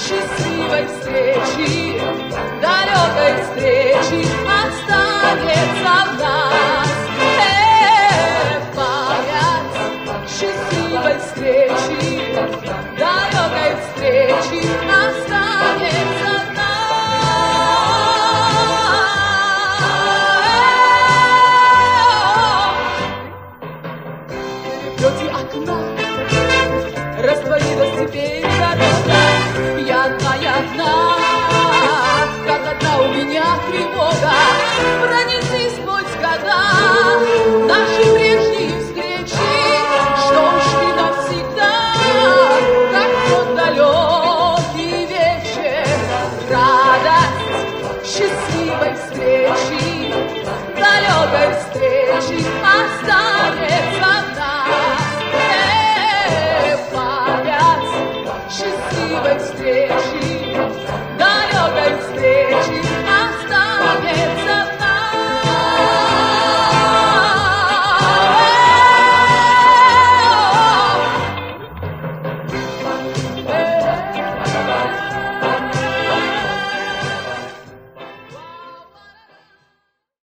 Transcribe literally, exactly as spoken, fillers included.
счастливой встречи, далекой встречи останется в нас. Э, память счастливой встречи, далекой встречи останется в нас. Лёте окна растворилась теперь дорога. Я одна, я одна, как одна у меня тревога. Пронеслись сквозь года наши прежние встречи, что ушли навсегда, как тот далекий вечер. Радость счастливой встречи, далекой встречи останется.